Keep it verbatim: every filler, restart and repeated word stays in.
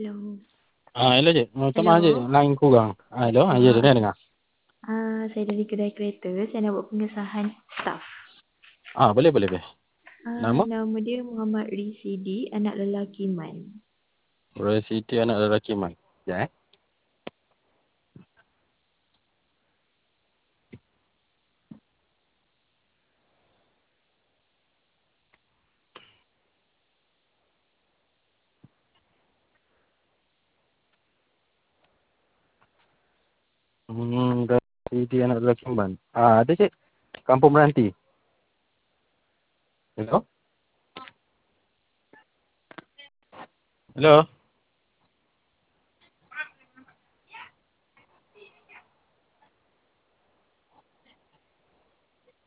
Hello. Ah, hello cik. Minta maaf cik, Hello. line kurang. Ah, hello. Ah, ya, Ah, dengar dengar. ah, saya dari kedai kereta. Saya nak buat pengesahan staff. Ah, boleh boleh boleh. Ah, Nama? nama dia Muhammad Risidi, anak lelaki Man. Roy City anak lelaki man. Ya eh. Hmm, Roy City anak lelaki man. Ah, ada cik. Kampung Meranti. Hello. Hello.